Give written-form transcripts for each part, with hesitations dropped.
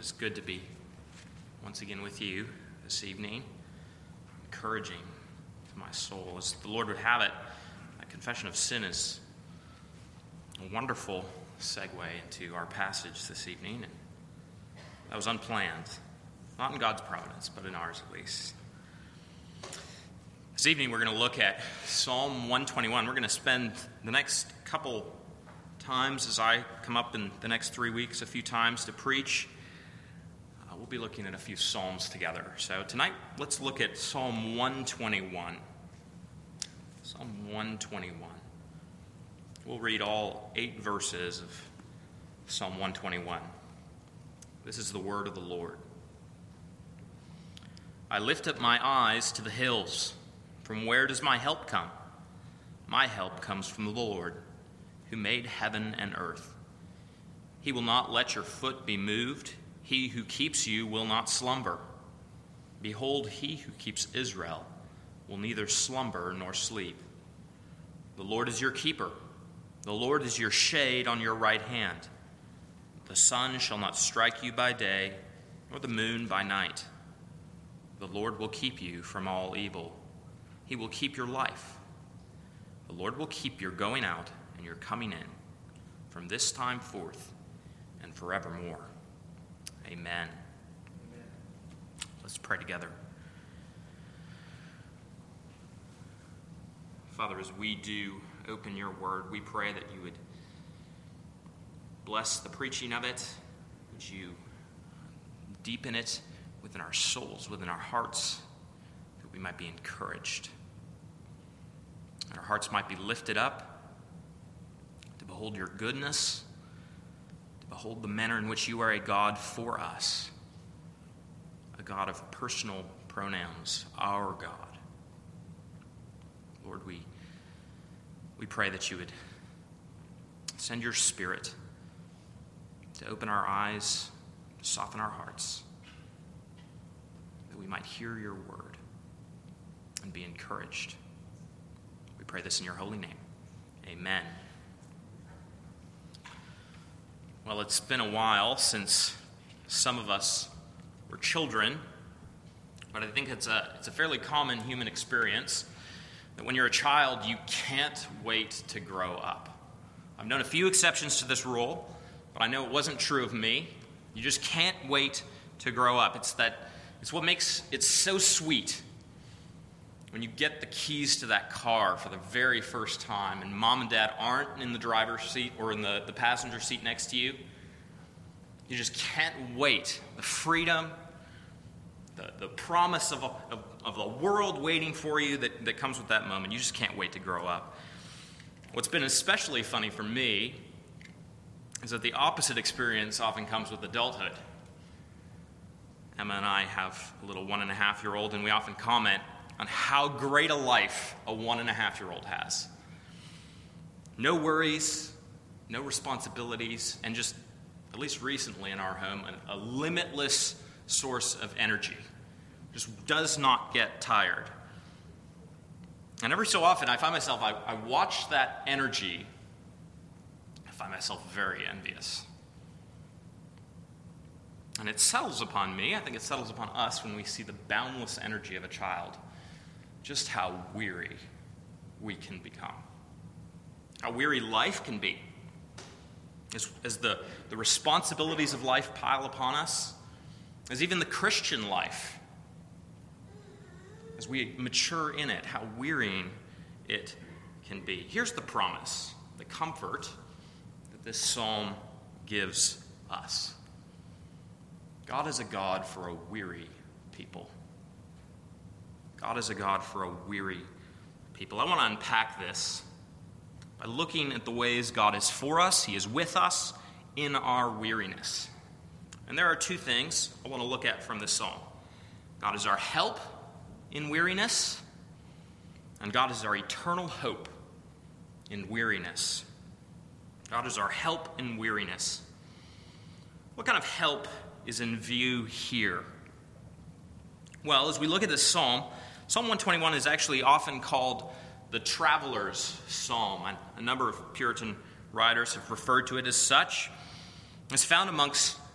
is good to be once again with you this evening, encouraging to my soul. As the Lord would have it, a confession of sin is a wonderful segue into our passage this evening. And that was unplanned, not in God's providence, but in ours at least. This evening we're going to look at Psalm 121. We're going to spend the next couple times as I come up in the next 3 weeks a few times to preach. We'll be looking at a few Psalms together. So tonight, let's look at Psalm 121. Psalm 121. We'll read all 8 verses of Psalm 121. This is the word of the Lord. I lift up my eyes to the hills. From where does my help come? My help comes from the Lord, who made heaven and earth. He will not let your foot be moved. He who keeps you will not slumber. Behold, he who keeps Israel will neither slumber nor sleep. The Lord is your keeper. The Lord is your shade on your right hand. The sun shall not strike you by day, nor the moon by night. The Lord will keep you from all evil. He will keep your life. The Lord will keep your going out and your coming in from this time forth and forevermore. Amen. Let's pray together. Father, as we do open your word, we pray that you would bless the preaching of it. Would you deepen it within our souls, within our hearts, that we might be encouraged. And our hearts might be lifted up to behold your goodness, to behold the manner in which you are a God for us, a God of personal pronouns, our God. Lord, we pray that you would send your Spirit to open our eyes, to soften our hearts, that we might hear your word and be encouraged. We pray this in your holy name. Amen. Well, it's been a while since some of us were children, but I think it's a fairly common human experience that when you're a child, you can't wait to grow up. I've known a few exceptions to this rule, but I know it wasn't true of me. You just can't wait to grow up. It's what makes it so sweet when you get the keys to that car for the very first time and mom and dad aren't in the driver's seat or in the passenger seat next to you. You just can't wait. The freedom, the promise of a world waiting for you that comes with that moment. You just can't wait to grow up. What's been especially funny for me is that the opposite experience often comes with adulthood. Emma and I have a little 1.5-year-old, and we often comment on how great a life a 1.5-year-old has. No worries, no responsibilities, and just, at least recently in our home, a limitless source of energy. Just does not get tired. And every so often I find myself, I watch that energy, I find myself very envious. And it settles upon me, I think it settles upon us when we see the boundless energy of a child, just how weary we can become. How weary life can be. As the responsibilities of life pile upon us, as even the Christian life, as we mature in it, how wearying it can be. Here's the promise, the comfort that this psalm gives us. God is a God for a weary people. God is a God for a weary people. I want to unpack this by looking at the ways God is for us, He is with us in our weariness. And there are 2 things I want to look at from this psalm. God is our help in weariness, and God is our eternal hope in weariness. God is our help in weariness. What kind of help is in view here? Well, as we look at this psalm, Psalm 121 is actually often called the traveler's psalm. And a number of Puritan writers have referred to it as such. It's found amongst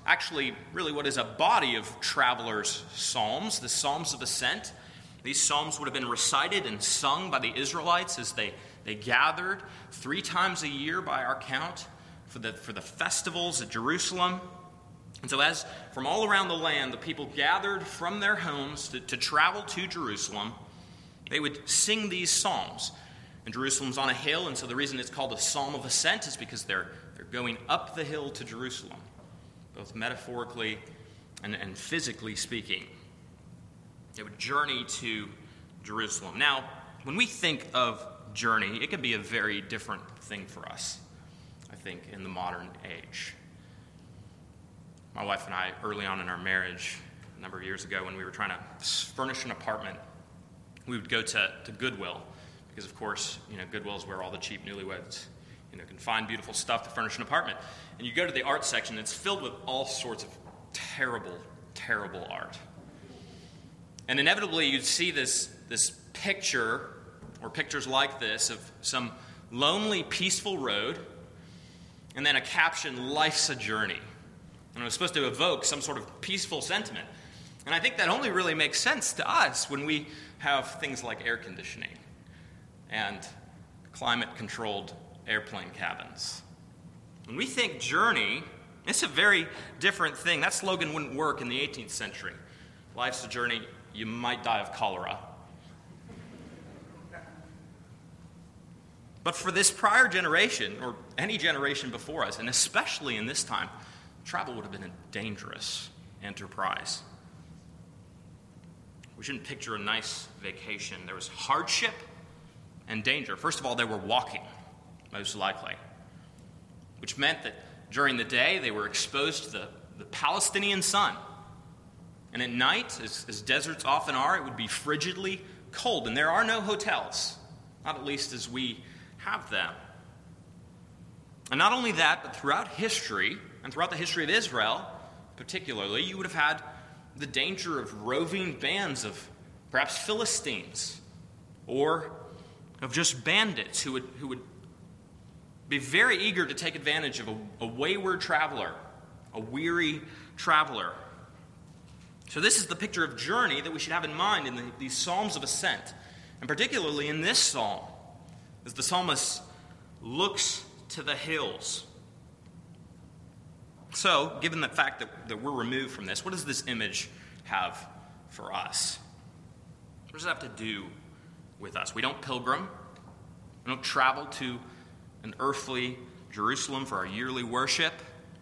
actually really what is a body of travelers' psalms, the Psalms of Ascent. These psalms would have been recited and sung by the Israelites as they gathered 3 times a year by our count for the festivals at Jerusalem. And so as from all around the land, the people gathered from their homes to travel to Jerusalem, they would sing these psalms. And Jerusalem's on a hill, and so the reason it's called a Psalm of Ascent is because they're going up the hill to Jerusalem, both metaphorically and physically speaking. They would journey to Jerusalem. Now, when we think of journey, it can be a very different thing for us, I think, in the modern age. My wife and I, early on in our marriage, a number of years ago, when we were trying to furnish an apartment, we would go to Goodwill, because, of course, Goodwill is where all the cheap newlyweds, can find beautiful stuff to furnish an apartment. And you go to the art section, it's filled with all sorts of terrible, terrible art. And inevitably, you'd see this picture, or pictures like this, of some lonely, peaceful road, and then a caption, "Life's a Journey." And it was supposed to evoke some sort of peaceful sentiment. And I think that only really makes sense to us when we have things like air conditioning and climate-controlled airplane cabins. When we think journey, it's a very different thing. That slogan wouldn't work in the 18th century. Life's a journey, you might die of cholera. But for this prior generation, or any generation before us, and especially in this time, travel would have been a dangerous enterprise. We shouldn't picture a nice vacation. There was hardship and danger. First of all, they were walking, most likely, which meant that during the day they were exposed to the Palestinian sun. And at night, as deserts often are, it would be frigidly cold. And there are no hotels, not at least as we have them. And not only that, but throughout history, and throughout the history of Israel particularly, you would have had the danger of roving bands of perhaps Philistines, or of just bandits who would be very eager to take advantage of a wayward traveler, a weary traveler. So this is the picture of journey that we should have in mind in these Psalms of Ascent, and particularly in this psalm, as the psalmist looks to the hills. So, given the fact that we're removed from this, what does this image have for us? What does it have to do with us? We don't pilgrim. We don't travel to an earthly Jerusalem for our yearly worship.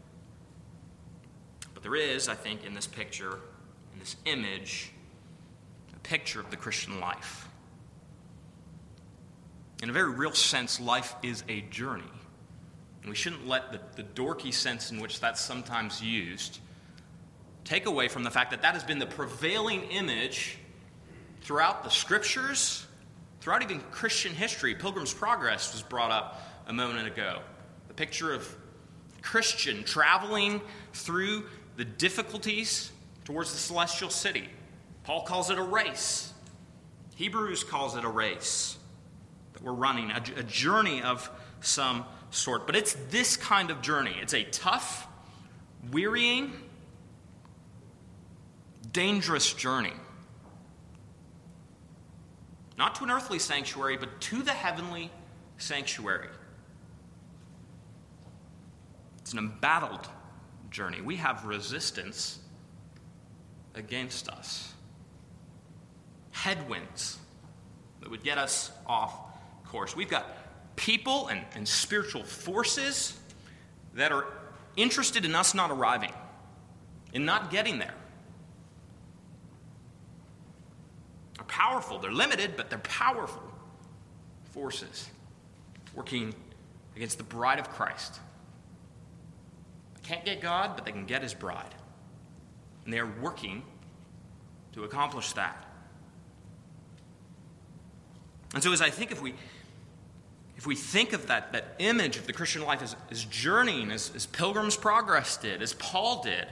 But there is, I think, in this picture, in this image, a picture of the Christian life. In a very real sense, life is a journey. And we shouldn't let the dorky sense in which that's sometimes used take away from the fact that has been the prevailing image throughout the Scriptures, throughout even Christian history. Pilgrim's Progress was brought up a moment ago. The picture of Christian traveling through the difficulties towards the celestial city. Paul calls it a race. Hebrews calls it a race that we're running, a journey of some sort. But it's this kind of journey. It's a tough, wearying, dangerous journey. Not to an earthly sanctuary, but to the heavenly sanctuary. It's an embattled journey. We have resistance against us. Headwinds that would get us off course. We've got people and spiritual forces that are interested in us not arriving, in not getting there. They're powerful. They're limited, but they're powerful forces working against the bride of Christ. They can't get God, but they can get his bride. And they are working to accomplish that. And so as I think if we think of that image of the Christian life as journeying, as Pilgrim's Progress did, as Paul did,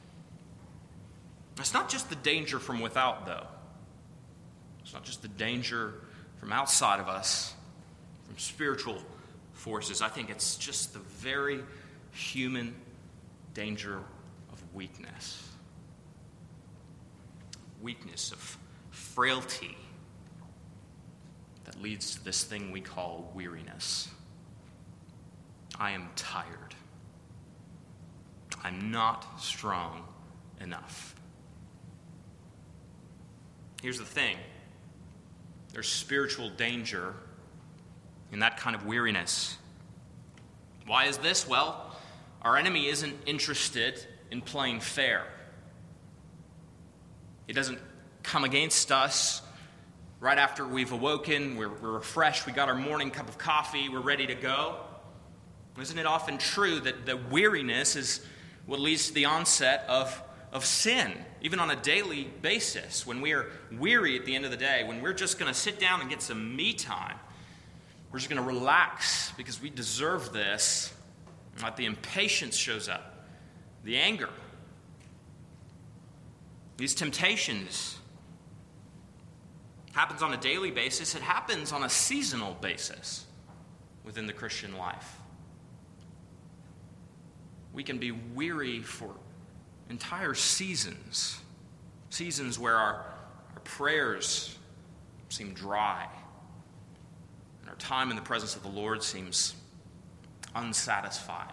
it's not just the danger from without, though. It's not just the danger from outside of us, from spiritual forces. I think it's just the very human danger of weakness. Weakness of frailty that leads to this thing we call weariness. I am tired. I'm not strong enough. Here's the thing. There's spiritual danger in that kind of weariness. Why is this? Well, our enemy isn't interested in playing fair. He doesn't come against us right after we've awoken, we're refreshed, we got our morning cup of coffee, we're ready to go. Isn't it often true that the weariness is what leads to the onset of sin, even on a daily basis? When we are weary at the end of the day, when we're just going to sit down and get some me time, we're just going to relax because we deserve this, like the impatience shows up, the anger, these temptations. Happens on a daily basis. It happens on a seasonal basis within the Christian life. We can be weary for entire seasons. Seasons where our prayers seem dry. And our time in the presence of the Lord seems unsatisfying.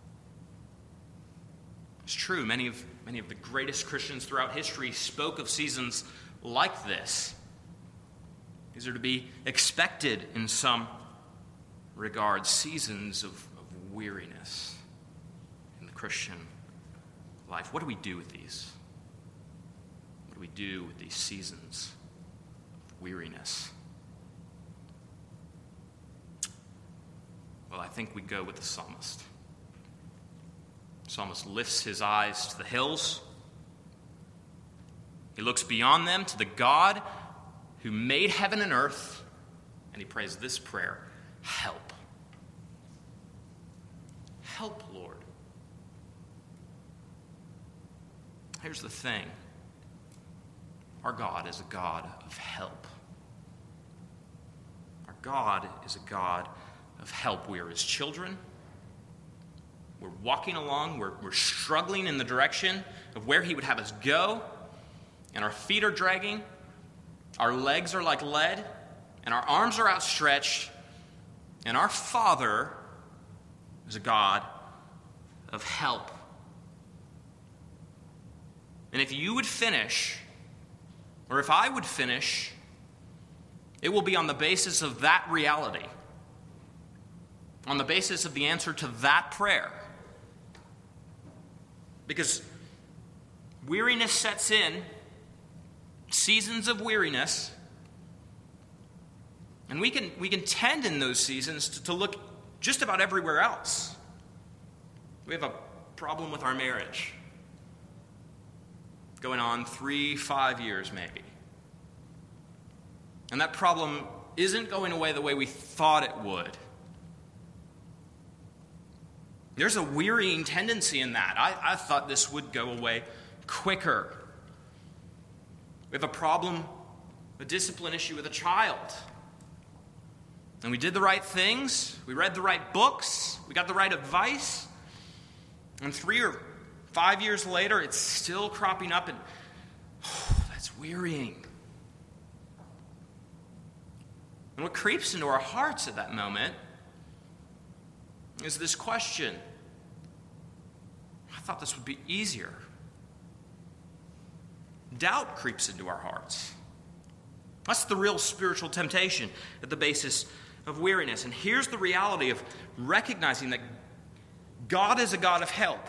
It's true, many of the greatest Christians throughout history spoke of seasons like this. These are to be expected in some regard, seasons of weariness in the Christian life. What do we do with these? What do we do with these seasons of weariness? Well, I think we go with the psalmist. The psalmist lifts his eyes to the hills. He looks beyond them to the God who made heaven and earth, and he prays this prayer: help. Help, Lord. Here's the thing. Our God is a God of help. Our God is a God of help. We are his children. We're walking along. We're struggling in the direction of where he would have us go, and our feet are dragging. Our legs are like lead, and our arms are outstretched, and our Father is a God of help. And if you would finish, or if I would finish, it will be on the basis of that reality, on the basis of the answer to that prayer. Because weariness sets in, seasons of weariness, and we can tend in those seasons to look just about everywhere else. We have a problem with our marriage, going on 3-5 years maybe. And that problem isn't going away the way we thought it would. There's a wearying tendency in that. I thought this would go away quicker. We have a problem, a discipline issue with a child. And we did the right things, we read the right books, we got the right advice, and 3 or 5 years later, it's still cropping up, and that's wearying. And what creeps into our hearts at that moment is this question: I thought this would be easier. Doubt creeps into our hearts. That's the real spiritual temptation at the basis of weariness. And here's the reality of recognizing that God is a God of help.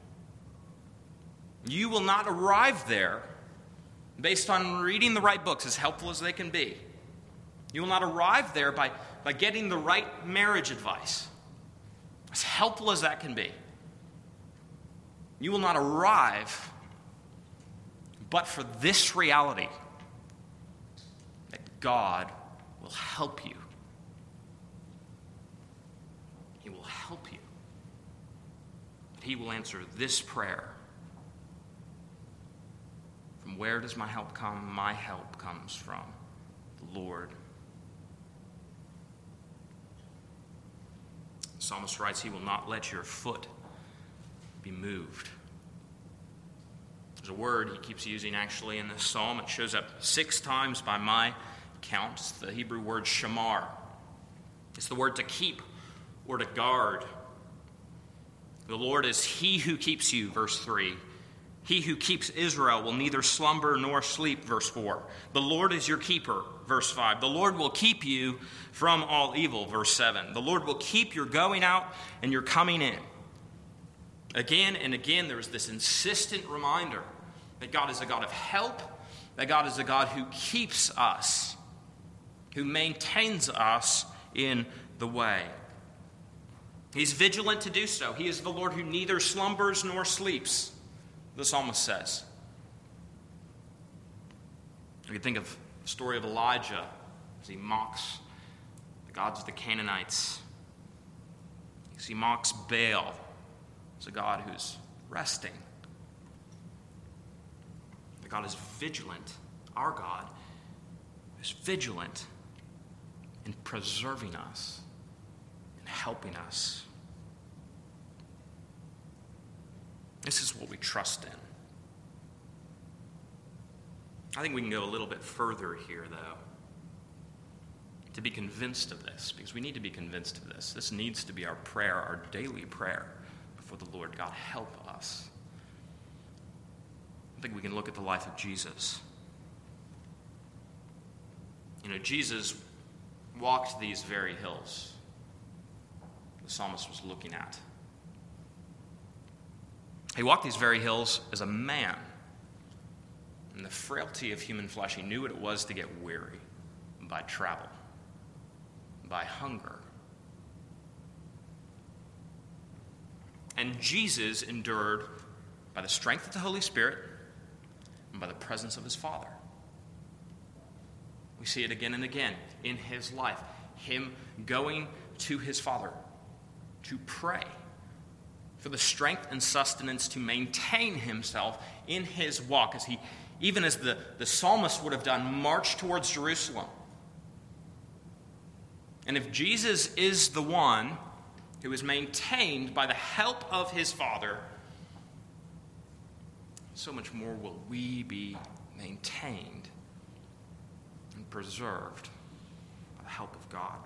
You will not arrive there based on reading the right books, as helpful as they can be. You will not arrive there by getting the right marriage advice, as helpful as that can be. You will not arrive but for this reality, that God will help you. He will help you. He will answer this prayer. From where does my help come? My help comes from the Lord. The psalmist writes, he will not let your foot be moved. There's a word he keeps using actually in this psalm. It shows up 6 times by my count. It's the Hebrew word shamar. It's the word to keep or to guard. The Lord is he who keeps you, verse 3. He who keeps Israel will neither slumber nor sleep, verse 4. The Lord is your keeper, verse 5. The Lord will keep you from all evil, verse 7. The Lord will keep your going out and your coming in. Again and again, there is this insistent reminder that God is a God of help, that God is a God who keeps us, who maintains us in the way. He's vigilant to do so. He is the Lord who neither slumbers nor sleeps, the psalmist says. We can think of the story of Elijah as he mocks the gods of the Canaanites. As he mocks Baal as a God who's resting. The God is vigilant. Our God is vigilant in preserving us and helping us. This is what we trust in. I think we can go a little bit further here, though, to be convinced of this, because we need to be convinced of this. This needs to be our prayer, our daily prayer before the Lord. God, help us. I think we can look at the life of Jesus. You know, Jesus walked these very hills the psalmist was looking at. He walked these very hills as a man. In the frailty of human flesh, he knew what it was to get weary by travel, by hunger. And Jesus endured by the strength of the Holy Spirit and by the presence of his Father. We see it again and again in his life. Him going to his Father to pray for the strength and sustenance to maintain himself in his walk, as he, even as the psalmist would have done, marched towards Jerusalem. And if Jesus is the one who is maintained by the help of his Father, so much more will we be maintained and preserved by the help of God.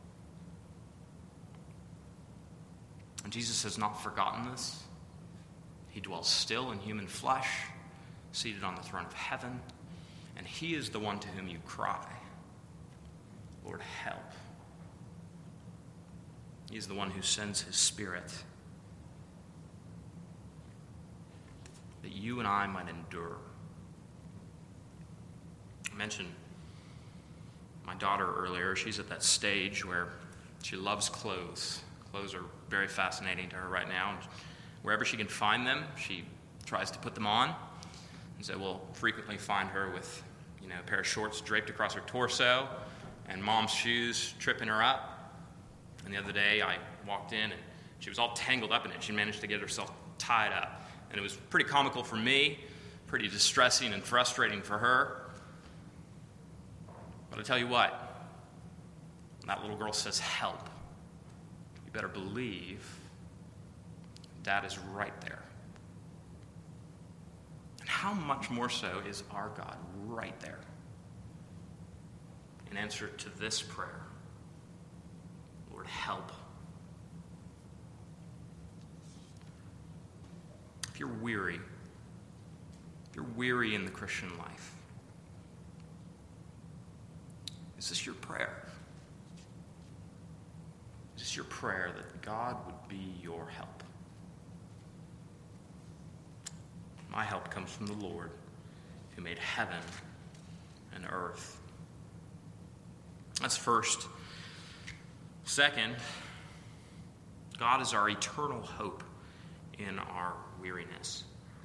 And Jesus has not forgotten this. He dwells still in human flesh, seated on the throne of heaven, and he is the one to whom you cry, Lord, help. He is the one who sends his Spirit that you and I might endure. I mentioned my daughter earlier. She's at that stage where she loves clothes. Clothes are very fascinating to her right now. Wherever she can find them, she tries to put them on. And so we'll frequently find her with, a pair of shorts draped across her torso and mom's shoes tripping her up. And the other day I walked in and she was all tangled up in it. She managed to get herself tied up. And it was pretty comical for me, pretty distressing and frustrating for her. But I tell you what, that little girl says, help. You better believe Dad is right there. And how much more so is our God right there in answer to this prayer? Lord, help. If you're weary in the Christian life, is this your prayer? Is this your prayer that God would be your help? My help comes from the Lord who made heaven and earth. That's first. Second, God is our eternal hope in our weariness.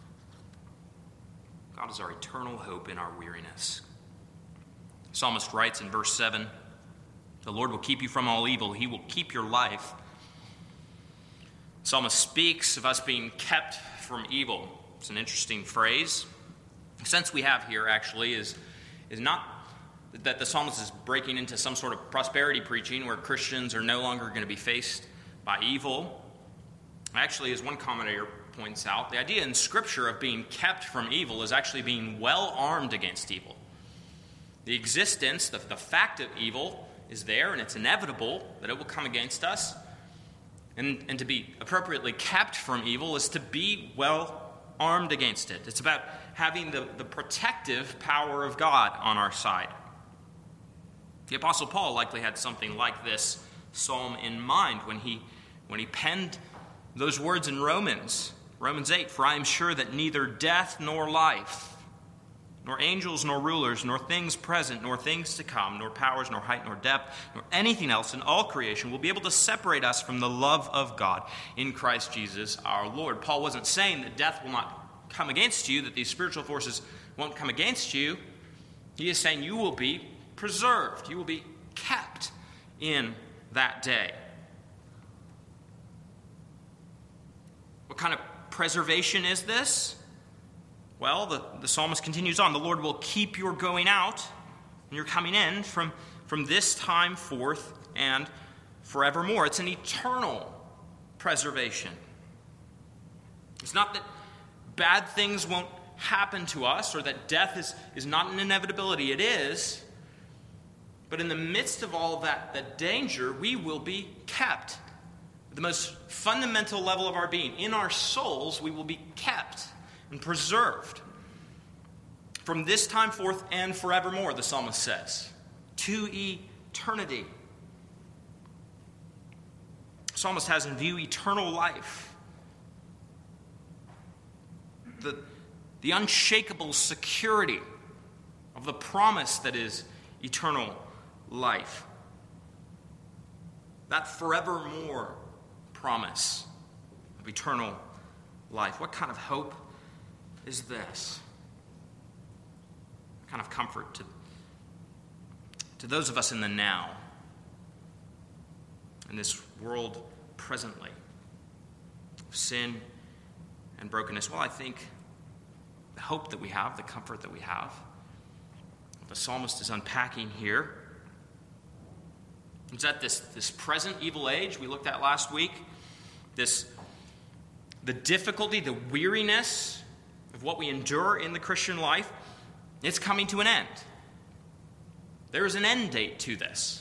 God is our eternal hope in our weariness. The psalmist writes in verse 7, the Lord will keep you from all evil. He will keep your life. The psalmist speaks of us being kept from evil. It's an interesting phrase. The sense we have here actually is not that the psalmist is breaking into some sort of prosperity preaching where Christians are no longer going to be faced by evil. Actually, as one commentator points out, the idea in Scripture of being kept from evil is actually being well armed against evil. The existence, the fact of evil is there, and it's inevitable that it will come against us. And to be appropriately kept from evil is to be well armed against it. It's about having the protective power of God on our side. The Apostle Paul likely had something like this psalm in mind when he penned those words in Romans 8, "For I am sure that neither death nor life, nor angels nor rulers, nor things present, nor things to come, nor powers, nor height, nor depth, nor anything else in all creation will be able to separate us from the love of God in Christ Jesus our Lord." Paul wasn't saying that death will not come against you, that these spiritual forces won't come against you. He is saying you will be preserved. You will be kept in that day. What kind of preservation is this? Well, the psalmist continues on. The Lord will keep your going out and your coming in from this time forth and forevermore. It's an eternal preservation. It's not that bad things won't happen to us or that death is not an inevitability. It is. But in the midst of all that danger, we will be kept. At the most fundamental level of our being, in our souls, we will be kept and preserved from this time forth and forevermore, the psalmist says, to eternity. The psalmist has in view eternal life, the unshakable security of the promise that is eternal life. That forevermore promise of eternal life. What kind of hope is this? What kind of comfort to those of us in the now, in this world presently, of sin and brokenness? Well, I think the hope that we have, the comfort that we have, the psalmist is unpacking here. It's at this present evil age we looked at last week, the difficulty, the weariness of what we endure in the Christian life, it's coming to an end. There is an end date to this.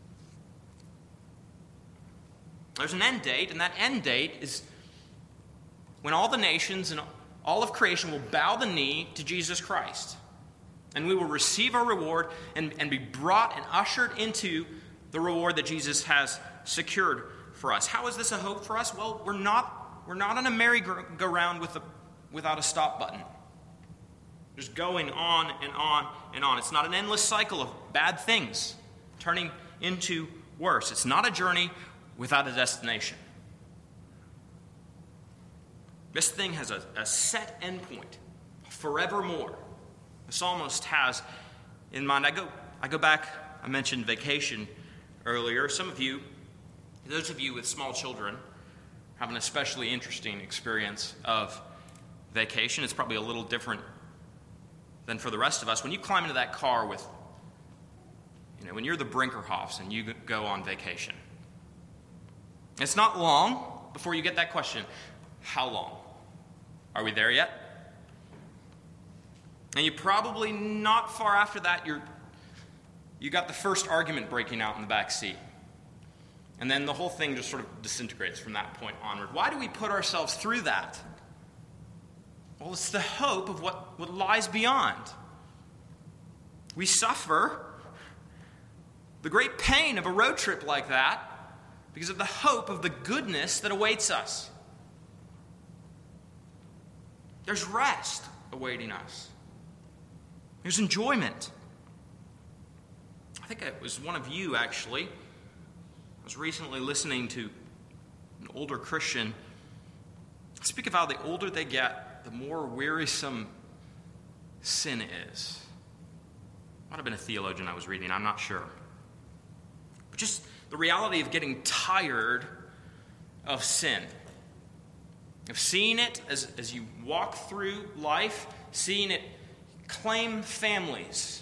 There's an end date, and that end date is when all the nations and all of creation will bow the knee to Jesus Christ. And we will receive our reward and be brought and ushered into the reward that Jesus has secured for us. How is this a hope for us? Well, we're not on a merry-go-round without a stop button. Just going on and on and on. It's not an endless cycle of bad things turning into worse. It's not a journey without a destination. This thing has a set endpoint, forevermore. The psalmist has in mind. I go back, I mentioned vacation earlier. Some of you, those of you with small children, have an especially interesting experience of vacation. It's probably a little different than for the rest of us. When you climb into that car with, when you're the Brinkerhoffs and you go on vacation, it's not long before you get that question, how long? Are we there yet? And you probably not far after that, you got the first argument breaking out in the back seat. And then the whole thing just sort of disintegrates from that point onward. Why do we put ourselves through that? Well, it's the hope of what lies beyond. We suffer the great pain of a road trip like that because of the hope of the goodness that awaits us. There's rest awaiting us. There's enjoyment. I think it was one of you, actually. I was recently listening to an older Christian speak of how the older they get, the more wearisome sin is. Might have been a theologian I was reading, I'm not sure. But just the reality of getting tired of sin. Of seeing it as you walk through life, seeing it claim families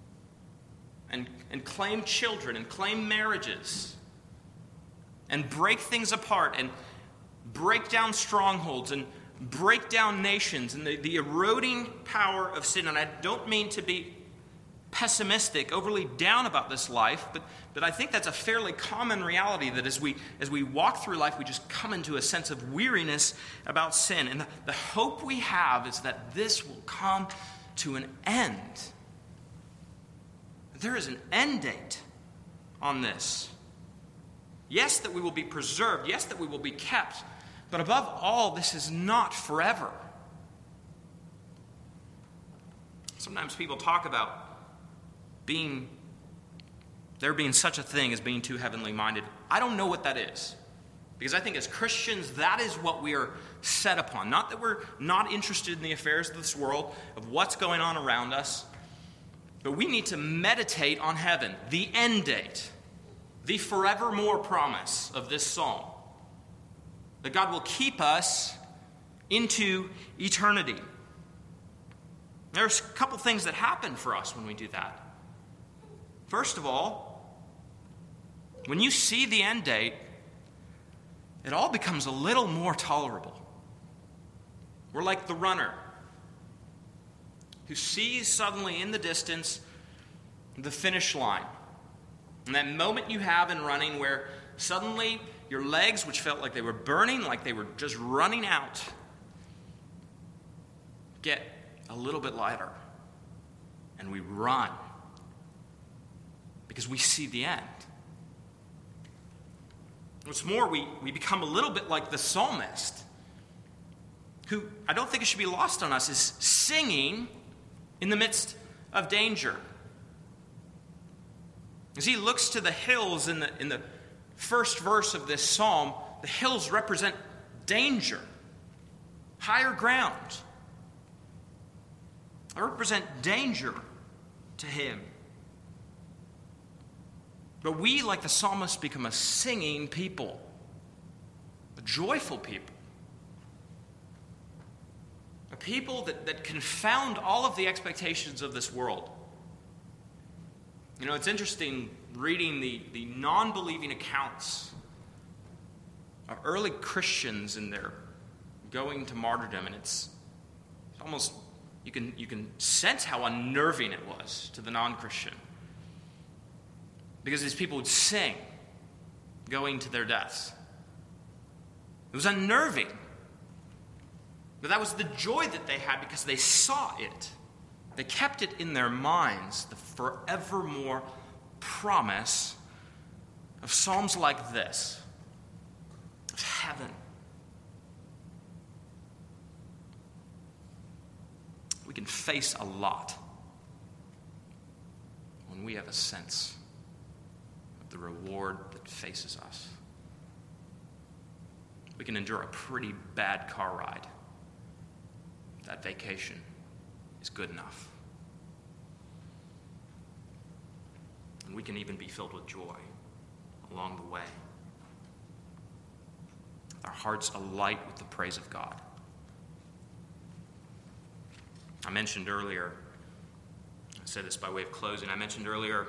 and claim children and claim marriages and break things apart and break down strongholds and break down nations and the eroding power of sin. And I don't mean to be pessimistic, overly down about this life, but I think that's a fairly common reality, that as we walk through life, we just come into a sense of weariness about sin. And the hope we have is that this will come to an end. There is an end date on this. Yes, that we will be preserved. Yes, that we will be kept. But above all, this is not forever. Sometimes people talk about there being such a thing as being too heavenly minded. I don't know what that is. Because I think as Christians, that is what we are set upon. Not that we're not interested in the affairs of this world, of what's going on around us, but we need to meditate on heaven, the end date, the forevermore promise of this psalm. That God will keep us into eternity. There's a couple things that happen for us when we do that. First of all, when you see the end date, it all becomes a little more tolerable. We're like the runner who sees suddenly in the distance the finish line. And that moment you have in running where suddenly your legs, which felt like they were burning, like they were just running out, get a little bit lighter. And we run because we see the end. What's more, we become a little bit like the psalmist, who, I don't think it should be lost on us, is singing in the midst of danger. As he looks to the hills in the first verse of this psalm, the hills represent danger, higher ground. They represent danger to him. But we, like the psalmist, become a singing people, a joyful people, a people that confound all of the expectations of this world. You know, it's interesting reading the non-believing accounts of early Christians in their going to martyrdom, and it's almost, you can sense how unnerving it was to the non-Christian. Because these people would sing going to their deaths. It was unnerving. But that was the joy that they had because they saw it. They kept it in their minds, the forevermore promise of psalms like this, of heaven. We can face a lot when we have a sense of the reward that faces us. We can endure a pretty bad car ride. That vacation is good enough. And we can even be filled with joy along the way. Our hearts alight with the praise of God. I mentioned earlier, I said this by way of closing, I mentioned earlier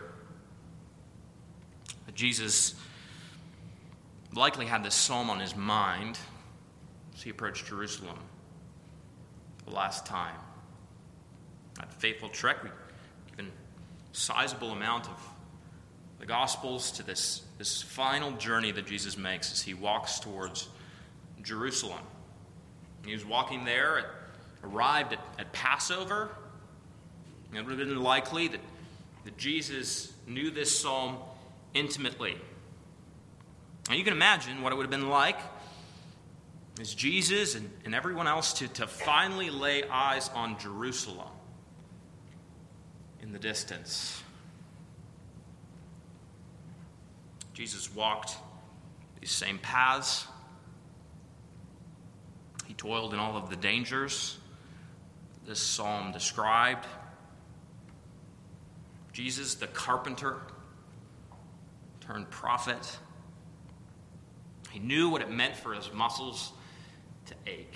that Jesus likely had this psalm on his mind as he approached Jerusalem the last time. That faithful trek, we've given a sizable amount of the Gospels to this final journey that Jesus makes as he walks towards Jerusalem. He was walking there, arrived at Passover. It would have been likely that Jesus knew this psalm intimately. And you can imagine what it would have been like as Jesus and everyone else to finally lay eyes on Jerusalem in the distance. Jesus walked these same paths. He toiled in all of the dangers this psalm described. Jesus, the carpenter turned prophet, he knew what it meant for his muscles to ache,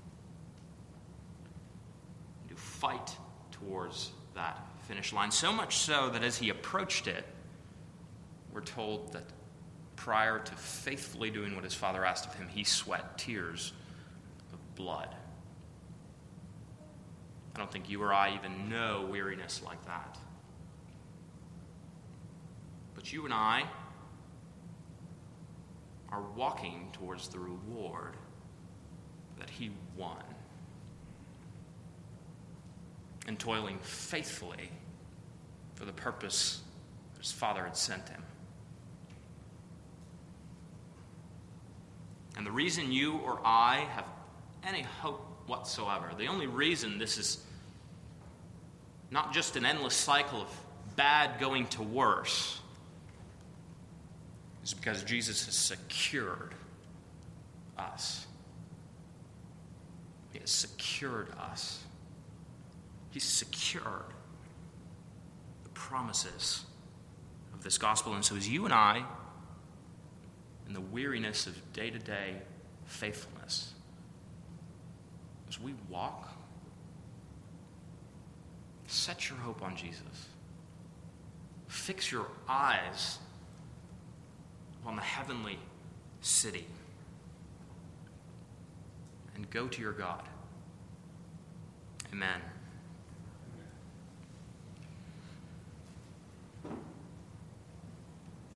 to fight towards that finish line. So much so that as he approached it, we're told that prior to faithfully doing what his Father asked of him, he sweat tears of blood. I don't think you or I even know weariness like that. But you and I are walking towards the reward that he won, and toiling faithfully for the purpose that his Father had sent him. And the reason you or I have any hope whatsoever, the only reason this is not just an endless cycle of bad going to worse, is because Jesus has secured us. He has secured us. He's secured the promises of this gospel. And so as you and I, in the weariness of day-to-day faithfulness, as we walk, set your hope on Jesus. Fix your eyes on the heavenly city and go to your God. Amen.